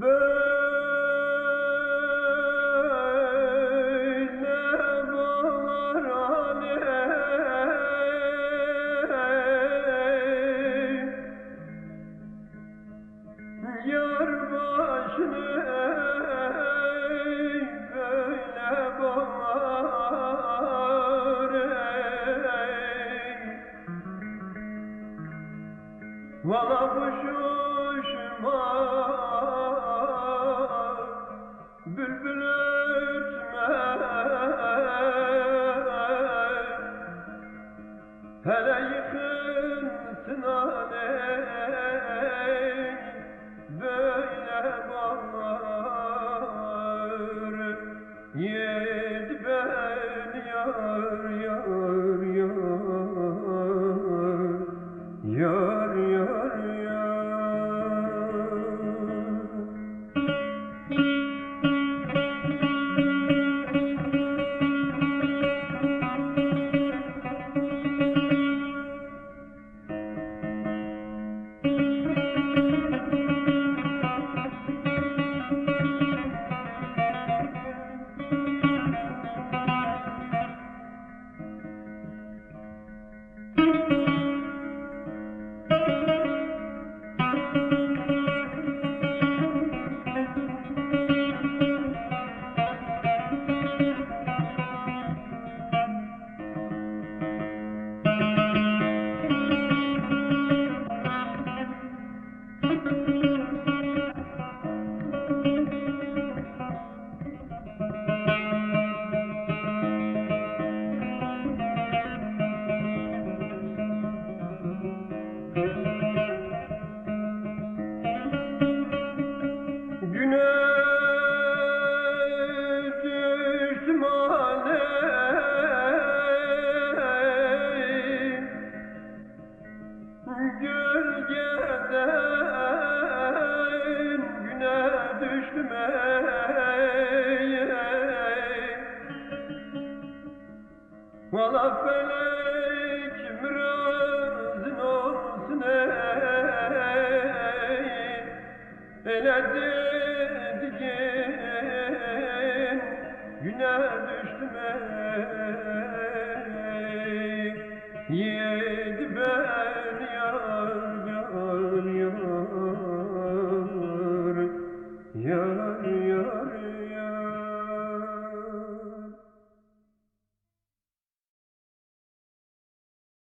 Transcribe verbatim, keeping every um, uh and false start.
bağlar aley, yar başını ey, böyle bağlar ey. Valla kuşuşma bülbül ötme, hele yıkınsın aley, böyle bağlar. Yedi ben yar yar yar, yar yar yar. Güneş düştüm aley, gölgeden güne düştüm ey, ey. Valla felek mirazın olsun ey, ele dediğin güne düştüm ey.